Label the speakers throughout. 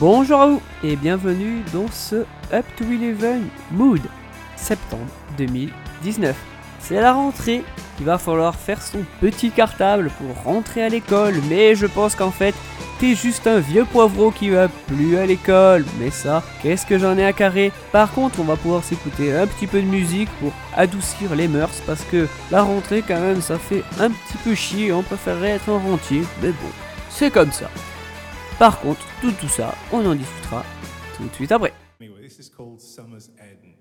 Speaker 1: Bonjour à vous et bienvenue dans ce Up to 11 Mood, septembre 2019. C'est la rentrée, il va falloir faire son petit cartable pour rentrer à l'école, mais je pense qu'en fait, t'es juste un vieux poivreau qui va plus à l'école. Mais ça, qu'est-ce que j'en ai à carrer. Par contre, on va pouvoir s'écouter un petit peu de musique pour adoucir les mœurs, parce que la rentrée quand même, ça fait un petit peu chier, on préférerait être un rentier, mais bon, c'est comme ça. Par contre, tout ça, on en discutera tout de suite après.
Speaker 2: Anyway, this is called Summer's End.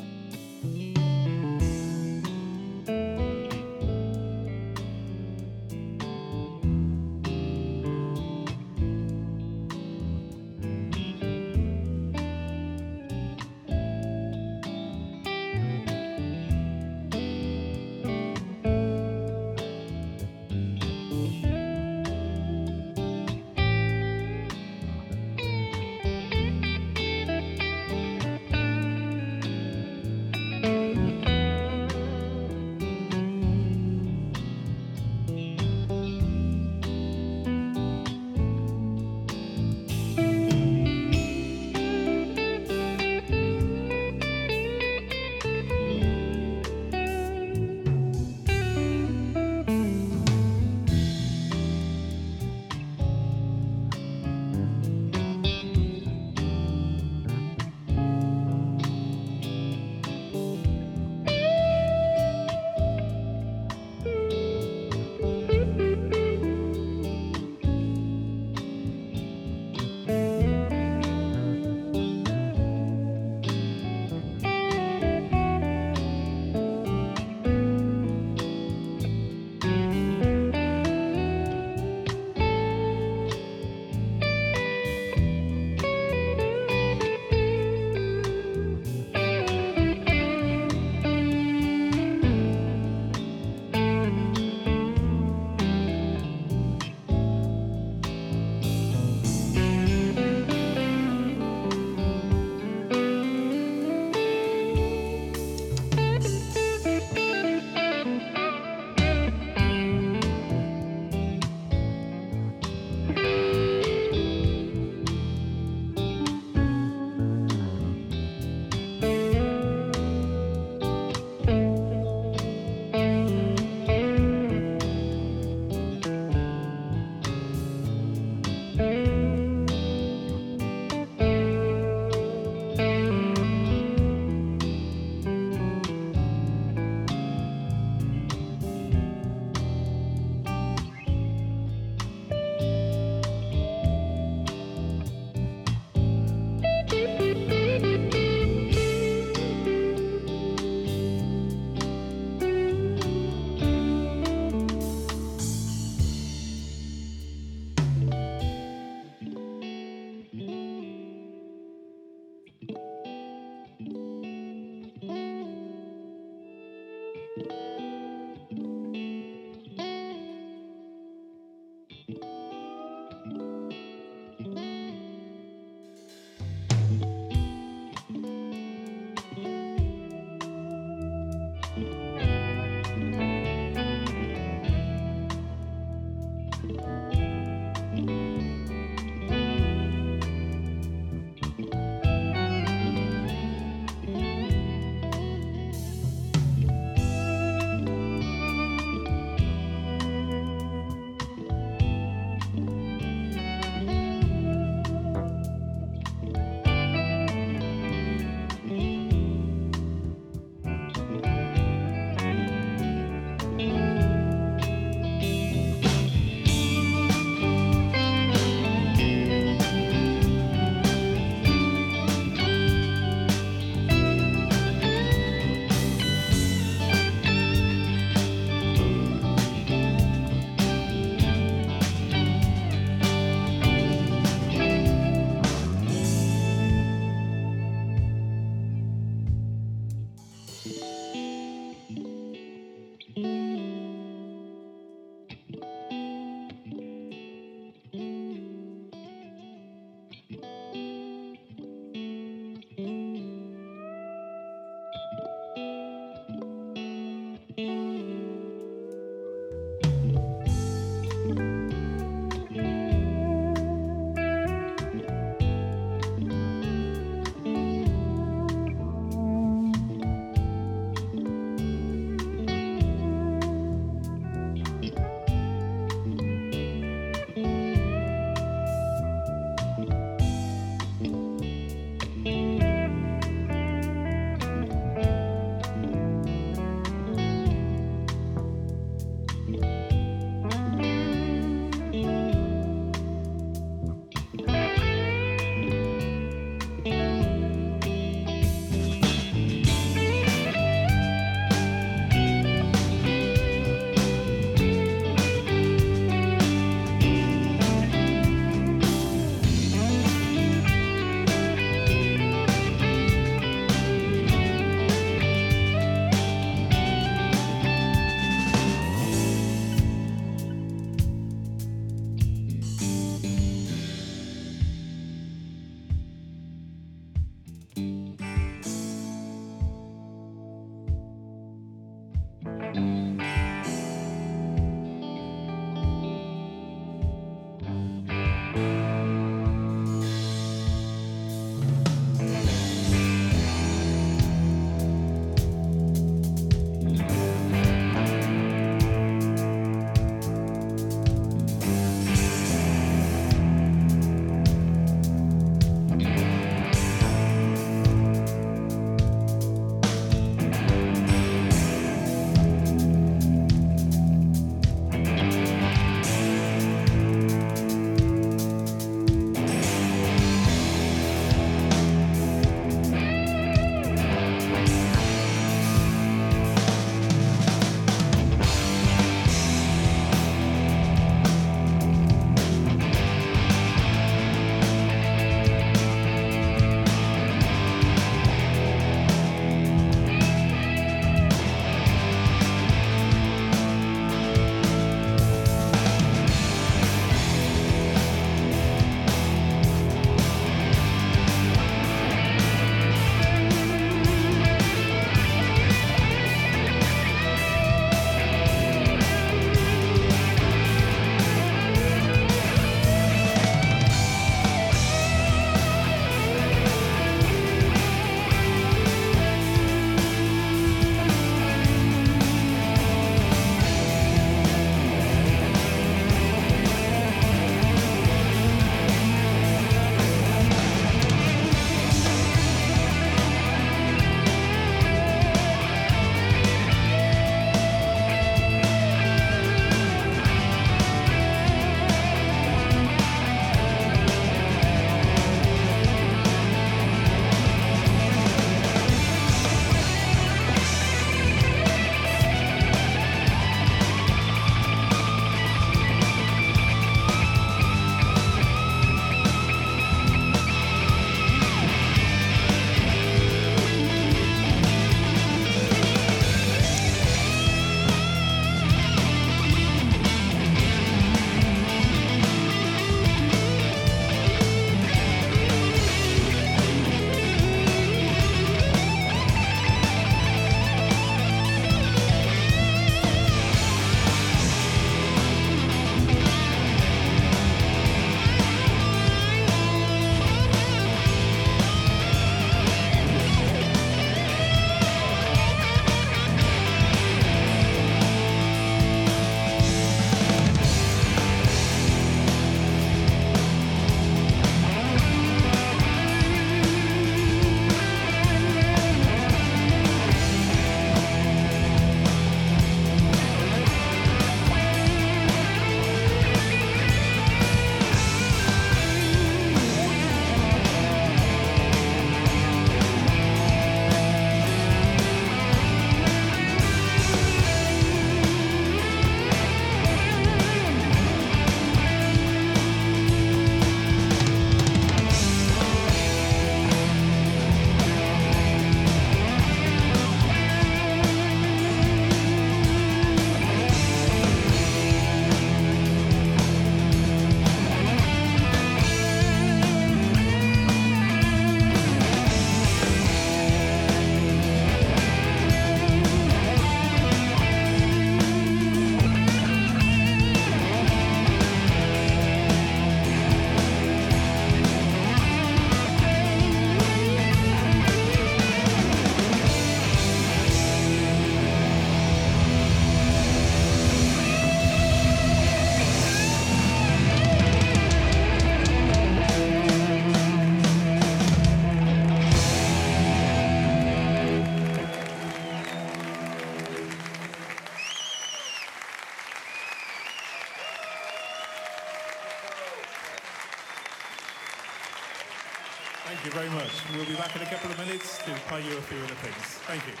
Speaker 2: very much. We'll be back in a couple of minutes to play you a few other things. Thank you.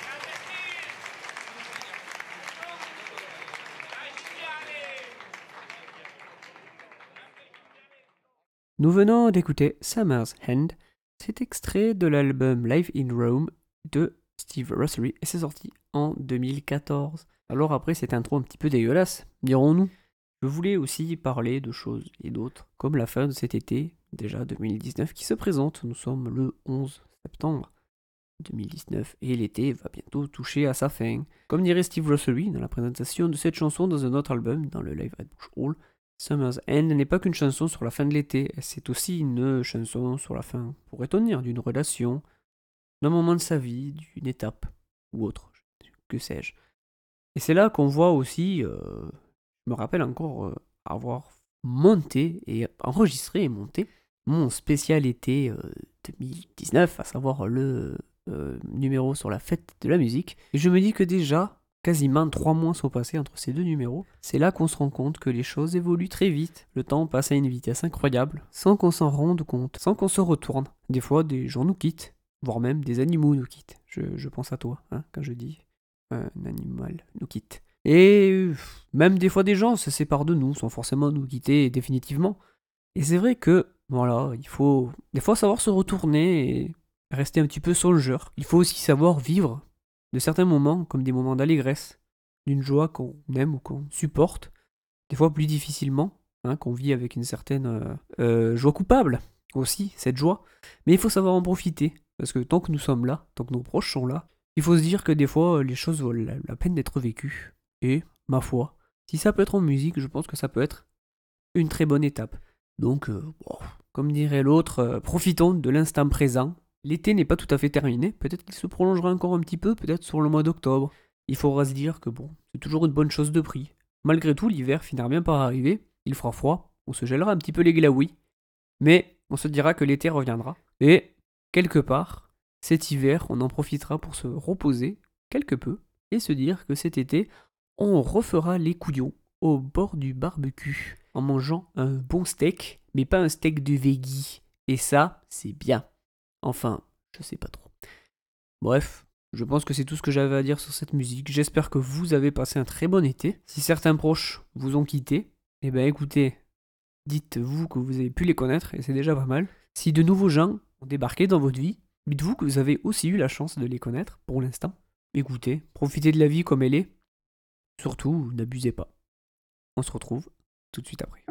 Speaker 1: Nous venons d'écouter Summer's End. C'est extrait de l'album Live in Rome de Steve Rothery et c'est sorti en 2014. Alors après cette intro un petit peu dégueulasse, dirons-nous. Je voulais aussi parler de choses et d'autres, comme la fin de cet été, déjà 2019, qui se présente. Nous sommes le 11 septembre 2019 et l'été va bientôt toucher à sa fin. Comme dirait Steve Rothery dans la présentation de cette chanson dans un autre album, dans le Live at Bush Hall, Summer's End n'est pas qu'une chanson sur la fin de l'été, c'est aussi une chanson sur la fin, pourrait-on dire, d'une relation, d'un moment de sa vie, d'une étape, ou autre, que sais-je. Et c'est là qu'on voit aussi, je me rappelle encore avoir monté et enregistré et monté mon spécial été 2019, à savoir le numéro sur la fête de la musique. Et je me dis que déjà, quasiment 3 mois sont passés entre ces deux numéros. C'est là qu'on se rend compte que les choses évoluent très vite. Le temps passe à une vitesse incroyable, sans qu'on s'en rende compte, sans qu'on se retourne. Des fois, des gens nous quittent, voire même des animaux nous quittent. Je pense à toi, hein, quand je dis un animal nous quitte. Et même des fois, des gens se séparent de nous, sans forcément nous quitter définitivement. Et c'est vrai que, voilà, il faut des fois savoir se retourner et rester un petit peu songeur. Il faut aussi savoir vivre de certains moments comme des moments d'allégresse, d'une joie qu'on aime ou qu'on supporte, des fois plus difficilement, hein, qu'on vit avec une certaine joie coupable aussi, cette joie. Mais il faut savoir en profiter, parce que tant que nous sommes là, tant que nos proches sont là, il faut se dire que des fois les choses valent la peine d'être vécues. Et, ma foi, si ça peut être en musique, je pense que ça peut être une très bonne étape. Donc, comme dirait l'autre, profitons de l'instant présent. L'été n'est pas tout à fait terminé, peut-être qu'il se prolongera encore un petit peu, peut-être sur le mois d'octobre. Il faudra se dire que bon, c'est toujours une bonne chose de prix. Malgré tout, l'hiver finira bien par arriver, il fera froid, on se gèlera un petit peu les glaouis, mais on se dira que l'été reviendra. Et, quelque part, cet hiver, on en profitera pour se reposer, quelque peu, et se dire que cet été, on refera les couillons au bord du barbecue, en mangeant un bon steak, mais pas un steak de veggie. Et ça, c'est bien. Enfin, je sais pas trop. Bref, je pense que c'est tout ce que j'avais à dire sur cette musique. J'espère que vous avez passé un très bon été. Si certains proches vous ont quitté, eh ben écoutez, dites-vous que vous avez pu les connaître et c'est déjà pas mal. Si de nouveaux gens ont débarqué dans votre vie, dites-vous que vous avez aussi eu la chance de les connaître pour l'instant. Écoutez, profitez de la vie comme elle est. Surtout, n'abusez pas. On se retrouve tout de suite après.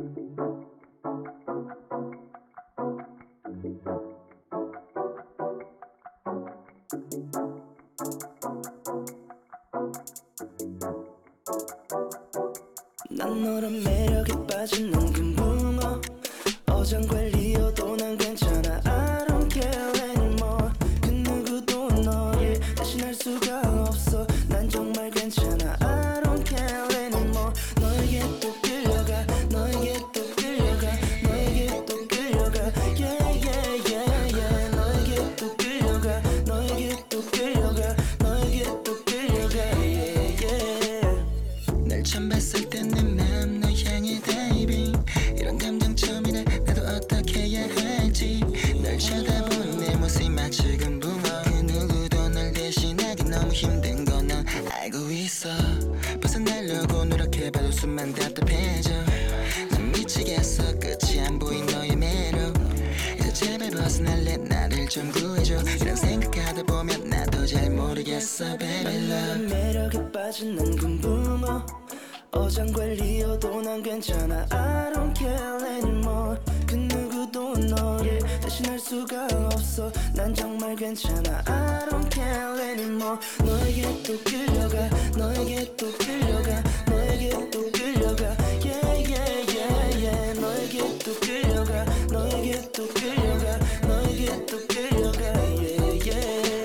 Speaker 3: 난 너란 매력에 빠진 넌금붕어 어장 관리여도 난 괜찮아 I don't care anymore 그 누구도 너를 대신할 수가 없어 난 정말 괜찮아 I don't care anymore 너에게 또 끌려가 너에게 또 끌려가 너에게 또 끌려가 yeah yeah yeah yeah 너에게 또 끌려가 너에게 또 끌려가 너에게 또 끌려가 yeah yeah 날 처음 봤을 때 내 맘 널 향해 다이빙 이런 감정 처음이라 나도 어떻게 해야 할지 널 쳐다본 내 모습이 마치 금붕어 그 누구도 널 대신하기 너무 힘든 건 넌 알고 있어 벗어나려고 노력해봐도 숨만 답답해져 난 미치겠어 끝이 안 보인 너의 매력 이제 제발 벗어날래 나를 좀 구해줘 이런 생각하다 보면 나도 잘 모르겠어 baby love 매력에 빠진 난 금붕어 어장 관리여도 난 괜찮아 I don't care anymore 그 누구도 너를 대신할 수가 없어 난 정말 괜찮아 I don't care anymore 너에게 또 끌려가 너에게 또 끌려가 너에게 또 끌려가 yeah yeah yeah yeah 너에게 또 끌려가 너에게 또 끌려가 너에게 또 끌려가 yeah yeah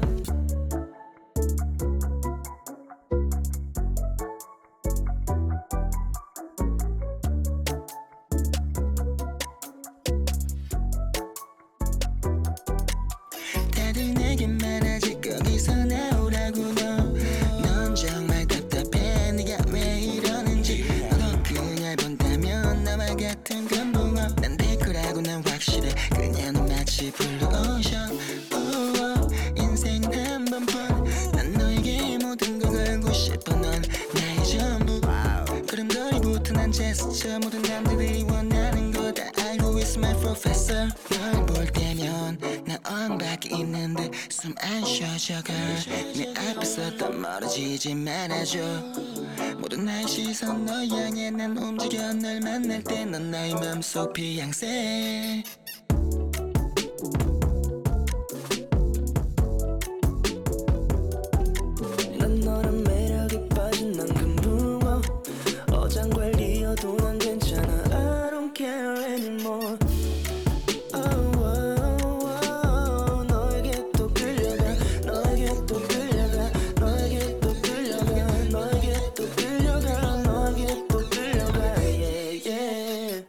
Speaker 3: 다들 내게 말하지 거기서 나오라고 넌 정말 답답해 네가 왜 이러는지 너도 그날 본다면 나와 같은 금붕어 난 될 거라고 난 확실해 그녀는 마치 블루 저 모든 남들이 원하는 거 다 알고 있어 my professor 널 볼 때면 나 엉박이 있는데 숨 안 쉬어져가 내 앞에서 더 멀어지지 말아줘 모든 나의 시선 너 향해 난 움직여 널 만날 때 넌 나의 맘속 피양새 난 너란 매력에 빠진 난 금붕어 어장관리여도 난 괜찮아 I don't care anymore oh, oh, oh. 너에게 또 끌려가 너에게 또 끌려가 너에게 또 끌려가 너에게 또 끌려가 너에게 또 끌려가 yeah, yeah.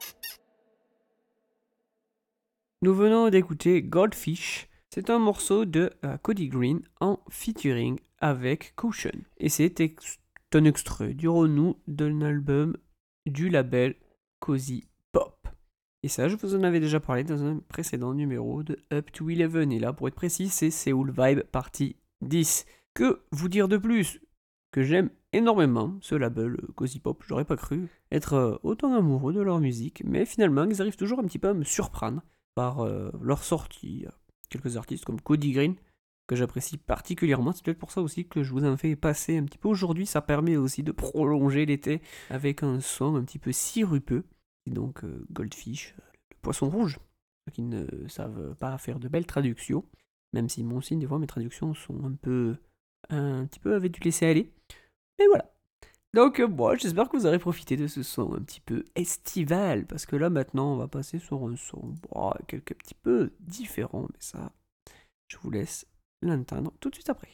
Speaker 1: Nous venons d'écouter Goldfish. C'est un morceau de Cody Green en featuring avec Caution. Et c'est un extrait, dirons-nous, d'un album du label Cozy Pop. Et ça, je vous en avais déjà parlé dans un précédent numéro de Up to 11. Et là, pour être précis, c'est Seoul Vibe partie 10. Que vous dire de plus? Que j'aime énormément ce label Cozy Pop. J'aurais pas cru être autant amoureux de leur musique. Mais finalement, ils arrivent toujours un petit peu à me surprendre par leur sortie. Quelques artistes comme Cody Green, que j'apprécie particulièrement. C'est peut-être pour ça aussi que je vous en fais passer un petit peu aujourd'hui. Ça permet aussi de prolonger l'été avec un son un petit peu sirupeux. Et donc Goldfish, le poisson rouge. Ceux qui ne savent pas faire de belles traductions, même si moi aussi, des fois, mes traductions sont un petit peu avec du laisser-aller. Et voilà. Donc moi, j'espère que vous aurez profité de ce son un petit peu estival, parce que là maintenant on va passer sur un son quelque petit peu différent, mais ça, je vous laisse l'entendre tout de suite après.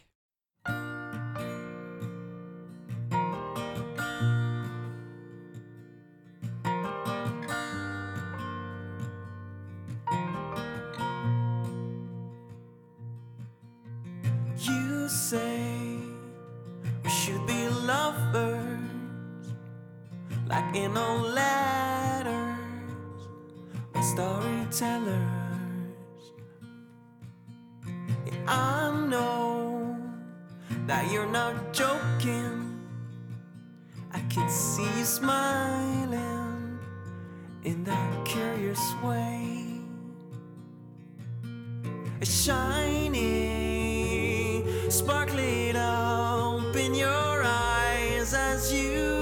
Speaker 3: You say we should be lovers like in old letters with storytellers. Yeah, I know that you're not joking. I can see you smiling in that curious way. A shiny, sparkling up in your eyes as you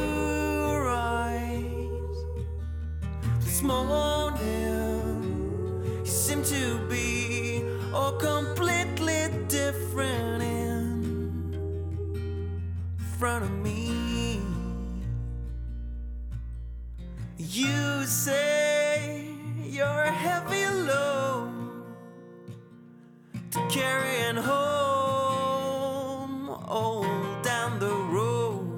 Speaker 3: this morning, you seem to be completely different in front of me. You say you're a heavy load to carry and home all down the road.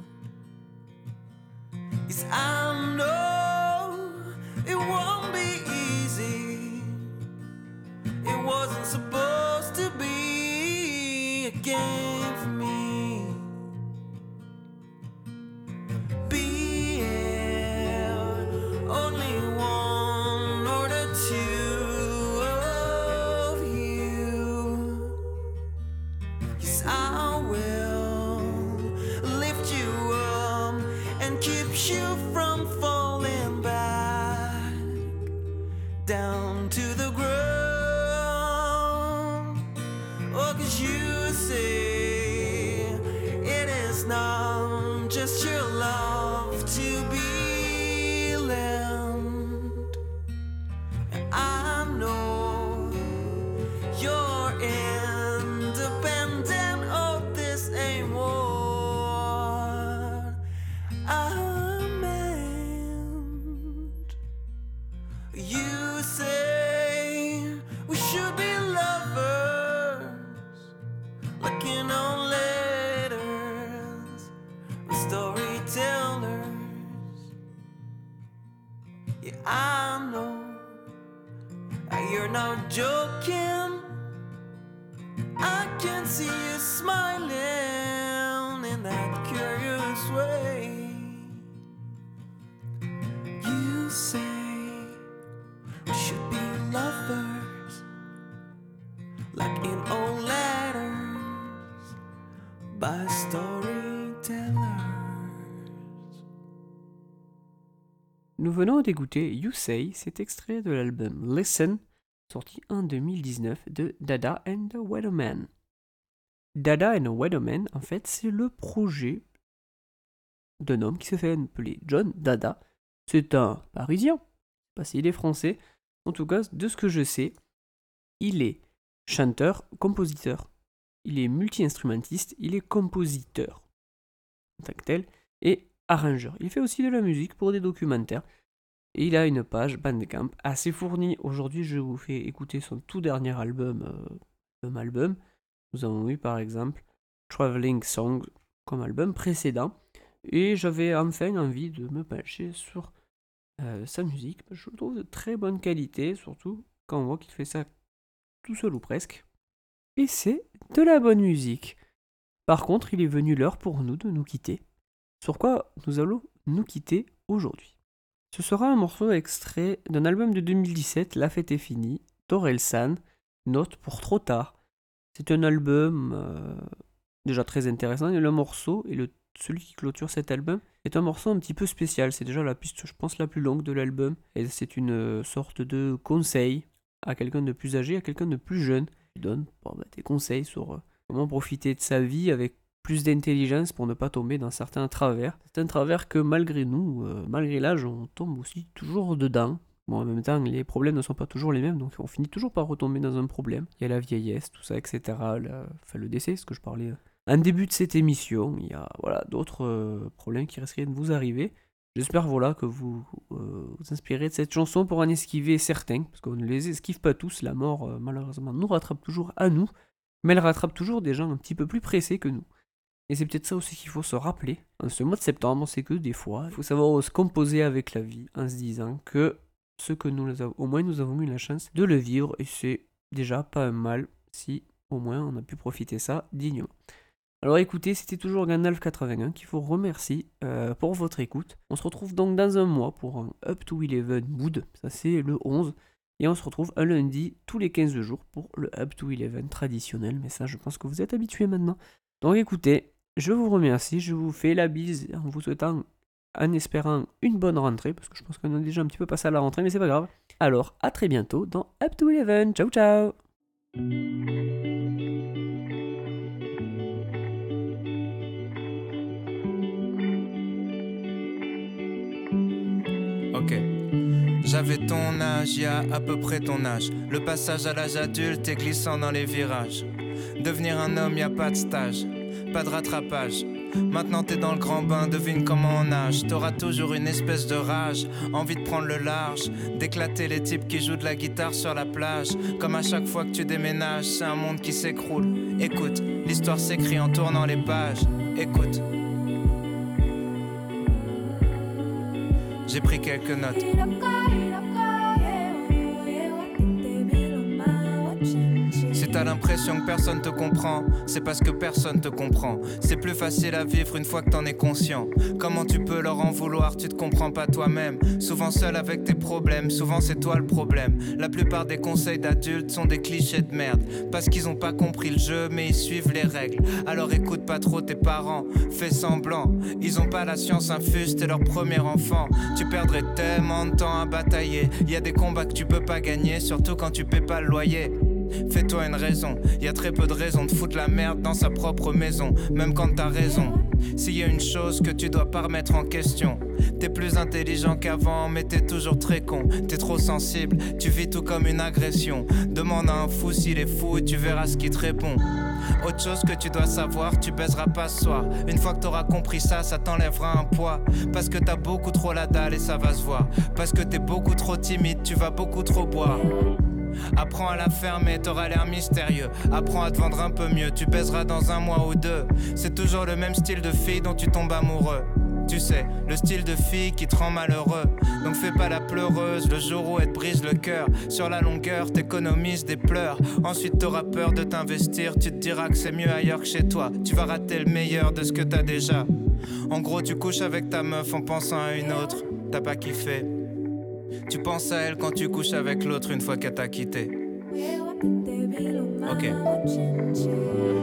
Speaker 3: Yes, I know it won't be easy. It wasn't supposed to be a game for me. Being only one or the two of you. Yes, I will lift you up and keep you from falling back down to the ground. Oh, 'cause you say it is not just your love to be lent. I know you're independent. Oh, this ain't what I meant. You say we should be lovers, looking on letters with storytellers. Yeah, I know that you're not joking. I can see you smiling in that curious way. You say we should be lovers, like in old letters by storytellers.
Speaker 1: Nous venons d'écouter You Say, cet extrait de l'album Listen, sorti en 2019 de Dada and the Weatherman. Dada and the Weatherman, en fait, c'est le projet d'un homme qui se fait appeler John Dada. C'est un Parisien, pas s'il est français. En tout cas, de ce que je sais, il est chanteur, compositeur. Il est multi-instrumentiste, il est compositeur en tant que tel, et arrangeur. Il fait aussi de la musique pour des documentaires. Et il a une page Bandcamp assez fournie. Aujourd'hui, je vous fais écouter son tout dernier album. Nous avons eu par exemple Traveling Song comme album précédent. Et j'avais enfin envie de me pencher sur sa musique. Je le trouve de très bonne qualité, surtout quand on voit qu'il fait ça tout seul ou presque. Et c'est de la bonne musique. Par contre, il est venu l'heure pour nous de nous quitter. Sur quoi nous allons nous quitter aujourd'hui. Ce sera un morceau extrait d'un album de 2017, La fête est finie, d'Orelsan, Note pour trop tard. C'est un album déjà très intéressant, et le morceau, celui qui clôture cet album, est un morceau un petit peu spécial. C'est déjà la piste, je pense, la plus longue de l'album. Et c'est une sorte de conseil à quelqu'un de plus âgé, à quelqu'un de plus jeune. Il donne des conseils sur comment profiter de sa vie avec plus d'intelligence pour ne pas tomber dans certains travers. C'est un travers que malgré nous, malgré l'âge, on tombe aussi toujours dedans. Bon, en même temps, les problèmes ne sont pas toujours les mêmes, donc on finit toujours par retomber dans un problème. Il y a la vieillesse, tout ça, etc. Le décès, ce que je parlais en début de cette émission. Il y a d'autres problèmes qui risqueraient de vous arriver. J'espère que vous vous inspirez de cette chanson pour en esquiver certains, parce qu'on ne les esquive pas tous. La mort, malheureusement, nous rattrape toujours à nous, mais elle rattrape toujours des gens un petit peu plus pressés que nous. Et c'est peut-être ça aussi qu'il faut se rappeler. En ce mois de septembre, c'est que des fois, il faut savoir se composer avec la vie en se disant que au moins nous avons eu la chance de le vivre, et c'est déjà pas un mal si au moins on a pu profiter ça dignement. Alors écoutez, c'était toujours Gandalf81 qui vous remercie pour votre écoute. On se retrouve donc dans un mois pour un Up to 11 Mood, ça c'est le 11. Et on se retrouve un lundi tous les 15 jours pour le Up to 11 traditionnel. Mais ça, je pense que vous êtes habitués maintenant. Donc écoutez, je vous remercie, je vous fais la bise en vous souhaitant, en espérant une bonne rentrée, parce que je pense qu'on a déjà un petit peu passé à la rentrée, mais c'est pas grave. Alors, à très bientôt dans Up to 11. Ciao, ciao!
Speaker 4: Ok. J'avais ton âge, y a à peu près ton âge. Le passage à l'âge adulte est glissant dans les virages. Devenir un homme, y a pas de stage, pas de rattrapage. Maintenant t'es dans le grand bain, devine comment on nage. T'auras toujours une espèce de rage, envie de prendre le large, d'éclater les types qui jouent de la guitare sur la plage. Comme à chaque fois que tu déménages, c'est un monde qui s'écroule. Écoute, l'histoire s'écrit en tournant les pages. Écoute, j'ai pris quelques notes. Si t'as l'impression que personne te comprend, c'est parce que personne te comprend. C'est plus facile à vivre une fois que t'en es conscient. Comment tu peux leur en vouloir, tu te comprends pas toi-même. Souvent seul avec tes problèmes, souvent c'est toi le problème. La plupart des conseils d'adultes sont des clichés de merde. Parce qu'ils ont pas compris le jeu, mais ils suivent les règles. Alors écoute pas trop tes parents, fais semblant. Ils ont pas la science infuse, t'es leur premier enfant. Tu perdrais tellement de temps à batailler. Y a des combats que tu peux pas gagner, surtout quand tu paies pas le loyer. Fais-toi une raison, y a très peu de raisons de foutre la merde dans sa propre maison, même quand t'as raison. S'il y a une chose que tu dois pas remettre en question, t'es plus intelligent qu'avant, mais t'es toujours très con. T'es trop sensible, tu vis tout comme une agression. Demande à un fou s'il est fou et tu verras ce qu'il te répond. Autre chose que tu dois savoir, tu baiseras pas ce soir. Une fois que t'auras compris ça, ça t'enlèvera un poids. Parce que t'as beaucoup trop la dalle et ça va se voir. Parce que t'es beaucoup trop timide, tu vas beaucoup trop boire. Apprends à la fermer, t'auras l'air mystérieux. Apprends à te vendre un peu mieux, tu baiseras dans un mois ou deux. C'est toujours le même style de fille dont tu tombes amoureux. Tu sais, le style de fille qui te rend malheureux. Donc fais pas la pleureuse le jour où elle te brise le cœur. Sur la longueur, t'économises des pleurs. Ensuite t'auras peur de t'investir. Tu te diras que c'est mieux ailleurs que chez toi. Tu vas rater le meilleur de ce que t'as déjà. En gros, tu couches avec ta meuf en pensant à une autre. T'as pas kiffé. Tu penses à elle quand tu couches avec l'autre une fois qu'elle t'a quitté. Ok.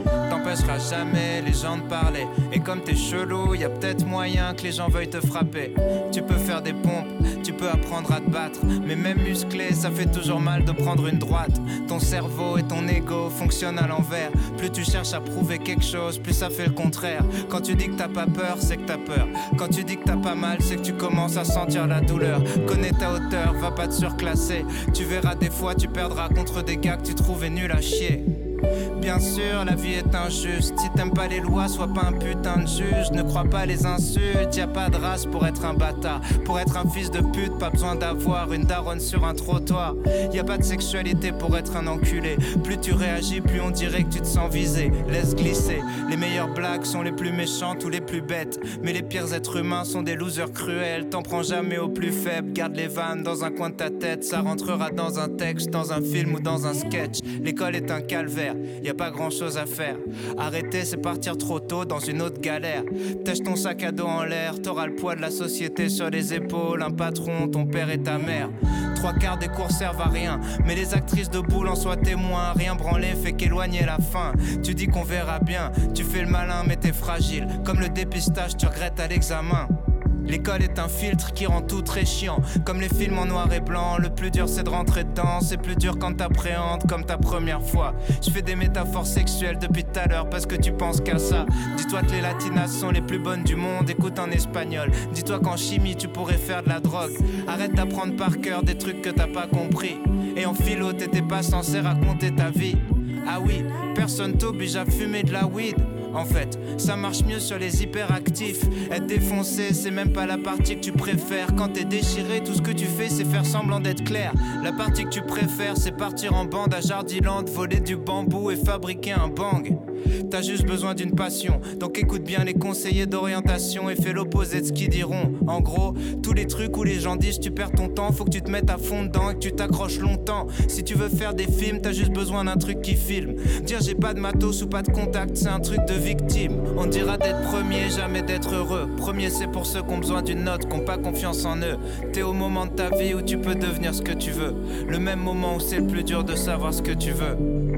Speaker 4: t'empêchera jamais les gens de parler. Et comme t'es chelou, y a peut-être moyen que les gens veuillent te frapper. Tu peux faire des pompes, tu peux apprendre à te battre, mais même musclé, ça fait toujours mal de prendre une droite. Ton cerveau et ton ego fonctionnent à l'envers. Plus tu cherches à prouver quelque chose, plus ça fait le contraire. Quand tu dis que t'as pas peur, c'est que t'as peur. Quand tu dis que t'as pas mal, c'est que tu commences à sentir la douleur. Connais ta hauteur, va pas te surclasser. Tu verras des fois, tu perdras contre des gars que tu trouvais nuls à chier. Bien sûr, la vie est injuste. Si t'aimes pas les lois, sois pas un putain de juge. Ne crois pas les insultes, y a pas de race pour être un bâtard. Pour être un fils de pute, pas besoin d'avoir une daronne sur un trottoir. Y a pas de sexualité pour être un enculé. Plus tu réagis, plus on dirait que tu te sens visé. Laisse glisser, les meilleures blagues sont les plus méchantes ou les plus bêtes. Mais les pires êtres humains sont des losers cruels. T'en prends jamais au plus faible, garde les vannes dans un coin de ta tête. Ça rentrera dans un texte, dans un film ou dans un sketch. L'école est un calvaire, y a pas grand chose à faire. Arrêter, c'est partir trop tôt dans une autre galère. Tâche ton sac à dos en l'air, t'auras le poids de la société sur les épaules. Un patron, ton père et ta mère. 3/4 des cours servent à rien, mais les actrices de boule en soient témoins. Rien branler fait qu'éloigner la fin. Tu dis qu'on verra bien, tu fais le malin mais t'es fragile. Comme le dépistage, tu regrettes à l'examen. L'école est un filtre qui rend tout très chiant. Comme les films en noir et blanc, le plus dur c'est de rentrer dedans. C'est plus dur quand t'appréhendes comme ta première fois. Je fais des métaphores sexuelles depuis tout à l'heure parce que tu penses qu'à ça. Dis-toi que les latinas sont les plus bonnes du monde, écoute en espagnol. Dis-toi qu'en chimie tu pourrais faire de la drogue. Arrête d'apprendre par cœur des trucs que t'as pas compris. Et en philo t'étais pas censé raconter ta vie. Ah oui, personne t'oblige à fumer de la weed. En fait, ça marche mieux sur les hyperactifs. Être défoncé, c'est même pas la partie que tu préfères. Quand t'es déchiré, tout ce que tu fais, c'est faire semblant d'être clair. La partie que tu préfères, c'est partir en bande à Jardiland, voler du bambou et fabriquer un bang. T'as juste besoin d'une passion, donc écoute bien les conseillers d'orientation et fais l'opposé de ce qu'ils diront. En gros, tous les trucs où les gens disent tu perds ton temps, faut que tu te mettes à fond dedans et que tu t'accroches longtemps. Si tu veux faire des films, t'as juste besoin d'un truc qui filme. Dire j'ai pas de matos ou pas de contact, c'est un truc de victime. On dira d'être premier, jamais d'être heureux. Premier c'est pour ceux qui ont besoin d'une note, qui ont pas confiance en eux. T'es au moment de ta vie où tu peux devenir ce que tu veux. Le même moment où c'est le plus dur de savoir ce que tu veux.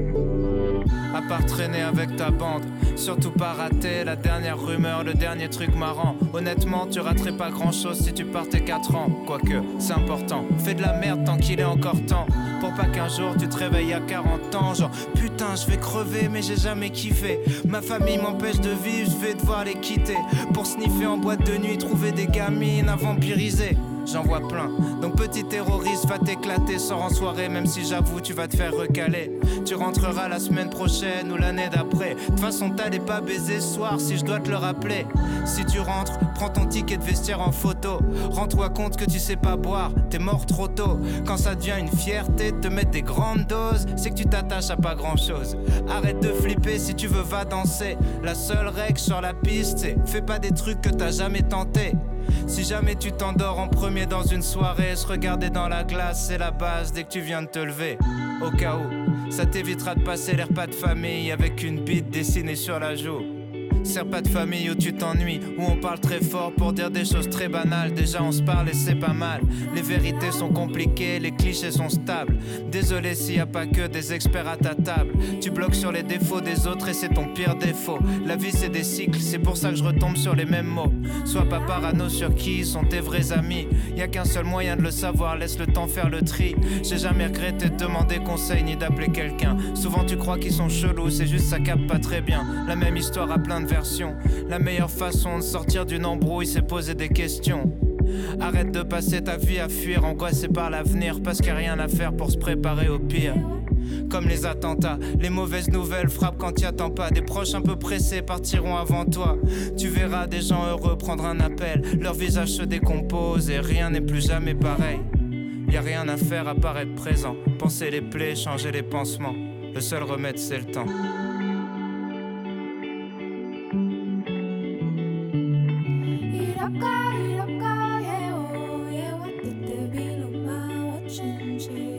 Speaker 4: À part traîner avec ta bande, surtout pas rater la dernière rumeur, le dernier truc marrant. Honnêtement, tu raterais pas grand chose si tu partais 4 ans. Quoique, c'est important, fais de la merde tant qu'il est encore temps. Pour pas qu'un jour tu te réveilles à 40 ans. Genre, putain, je vais crever mais j'ai jamais kiffé. Ma famille m'empêche de vivre, je vais devoir les quitter. Pour sniffer en boîte de nuit, trouver des gamines à vampiriser. J'en vois plein, donc petit terroriste va t'éclater. Sors en soirée même si j'avoue tu vas te faire recaler. Tu rentreras la semaine prochaine ou l'année d'après. De toute façon t'allais pas baiser ce soir si je dois te le rappeler. Si tu rentres, prends ton ticket de vestiaire en photo. Rends-toi compte que tu sais pas boire, t'es mort trop tôt. Quand ça devient une fierté de te mettre des grandes doses, c'est que tu t'attaches à pas grand chose. Arrête de flipper, si tu veux va danser. La seule règle sur la piste c'est fais pas des trucs que t'as jamais tenté. Si jamais tu t'endors en premier dans une soirée, se regarder dans la glace, c'est la base dès que tu viens de te lever. Au cas où, ça t'évitera de passer les repas de famille avec une bite dessinée sur la joue. C'est repas de famille où tu t'ennuies, où on parle très fort pour dire des choses très banales. Déjà on se parle et c'est pas mal. Les vérités sont compliquées, les clichés sont stables. Désolé s'il y a pas que des experts à ta table. Tu bloques sur les défauts des autres et c'est ton pire défaut. La vie c'est des cycles, c'est pour ça que je retombe sur les mêmes mots. Sois pas parano sur qui sont tes vrais amis. Y a qu'un seul moyen de le savoir, laisse le temps faire le tri. J'ai jamais regretté de demander conseil ni d'appeler quelqu'un. Souvent tu crois qu'ils sont chelous, c'est juste ça capte pas très bien. La même histoire à plein de versions. La meilleure façon de sortir d'une embrouille, c'est poser des questions. Arrête de passer ta vie à fuir, angoissé par l'avenir, parce qu'il n'y a rien à faire pour se préparer au pire. Comme les attentats, les mauvaises nouvelles frappent quand t'y attends pas. Des proches un peu pressés partiront avant toi. Tu verras des gens heureux prendre un appel. Leur visage se décompose et rien n'est plus jamais pareil. Y a rien à faire à part être présent. Penser les plaies, changer les pansements. Le seul remède c'est le temps.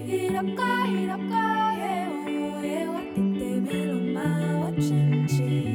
Speaker 5: 이렇게